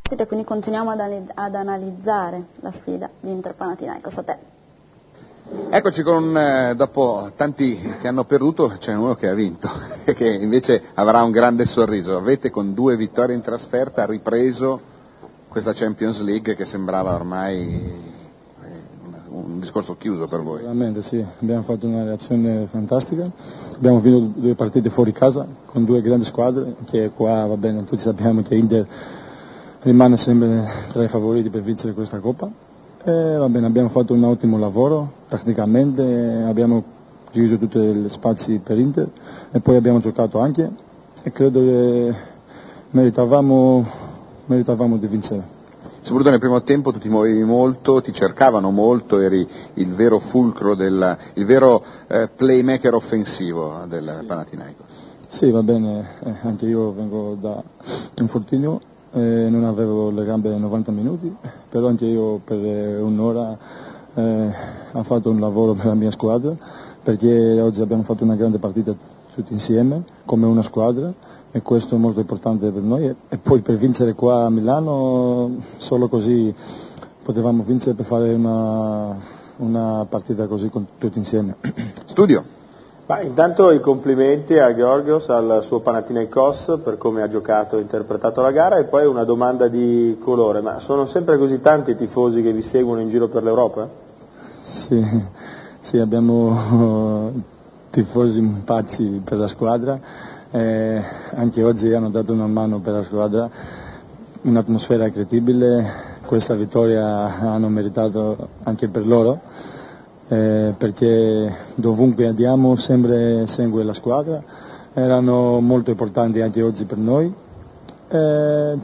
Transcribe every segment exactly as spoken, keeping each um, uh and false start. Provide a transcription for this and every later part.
Quindi continuiamo ad, ad analizzare la sfida di Inter-Panathinaikos. A te. Eccoci con, eh, dopo tanti che hanno perduto, c'è uno che ha vinto e che invece avrà un grande sorriso. Avete con due vittorie in trasferta ripreso questa Champions League che sembrava ormai un discorso chiuso per voi. Veramente sì, abbiamo fatto una reazione fantastica, abbiamo vinto due partite fuori casa con due grandi squadre, che qua va bene, tutti sappiamo che Inter rimane sempre tra i favoriti per vincere questa Coppa. E va bene, abbiamo fatto un ottimo lavoro, tecnicamente abbiamo chiuso tutti gli spazi per Inter e poi abbiamo giocato anche e credo che meritavamo, meritavamo di vincere. Soprattutto nel primo tempo tu ti muovevi molto, ti cercavano molto, eri il vero fulcro, del, il vero eh, playmaker offensivo del Panathinaikos. Sì, va bene, eh, anche io vengo da infortunio, eh, non avevo le gambe novanta minuti, però anche io per un'ora eh, ho fatto un lavoro per la mia squadra, perché oggi abbiamo fatto una grande partita tutti insieme, come una squadra, e questo è molto importante per noi. E poi per vincere qua a Milano, solo così potevamo vincere, per fare una, una partita così con tutti insieme. Studio. Ma intanto i complimenti a Georgios, al suo Panathinaikos, per come ha giocato e interpretato la gara, e poi una domanda di colore: ma sono sempre così tanti i tifosi che vi seguono in giro per l'Europa? Sì, sì, abbiamo tifosi pazzi per la squadra, eh, anche oggi hanno dato una mano per la squadra, un'atmosfera incredibile, questa vittoria hanno meritato anche per loro. Eh, perché dovunque andiamo sempre segue la squadra, erano molto importanti anche oggi per noi. Eh,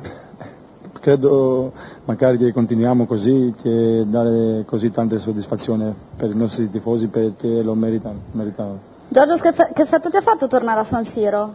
credo magari che continuiamo così, che dare così tante soddisfazioni per i nostri tifosi, perché lo meritano. meritano. Giorgio, che, che effetto ti ha fatto tornare a San Siro?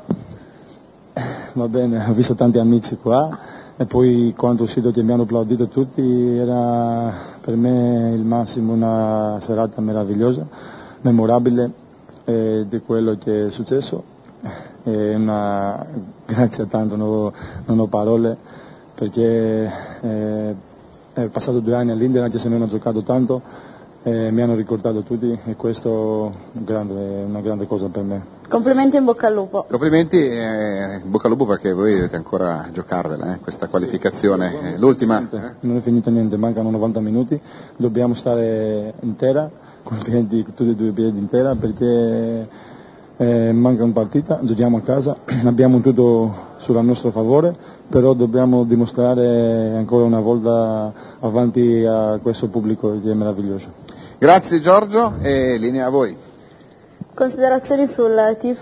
Va bene, ho visto tanti amici qua e poi quando ho uscito che mi hanno applaudito tutti, era per me il massimo, una serata meravigliosa, memorabile eh, di quello che è successo. È una... Grazie a tanto, non ho, non ho parole, perché eh, è passato due anni all'Inter, anche se non ho giocato tanto, eh, mi hanno ricordato tutti e questo è grande, una grande cosa per me. Complimenti e in bocca al lupo. Complimenti e in bocca al lupo, perché voi dovete ancora giocarvela, eh, questa qualificazione. Sì, eh, l'ultima. Eh? Non è finito niente, mancano novanta minuti, dobbiamo stare intera, con i piedi, tutti e due i piedi intera, perché eh, manca una partita, giochiamo a casa, abbiamo tutto sul nostro favore, però dobbiamo dimostrare ancora una volta avanti a questo pubblico che è meraviglioso. Grazie Giorgio e linea a voi. Considerazioni sul tifo?